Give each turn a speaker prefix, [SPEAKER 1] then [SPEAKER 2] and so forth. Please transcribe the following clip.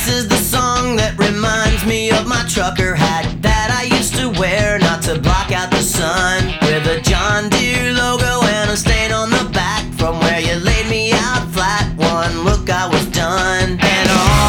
[SPEAKER 1] This is the song that reminds me of my trucker hat that I used to wear not to block out the sun, with a John Deere logo and a stain on the back from where you laid me out flat. One look, I was done. And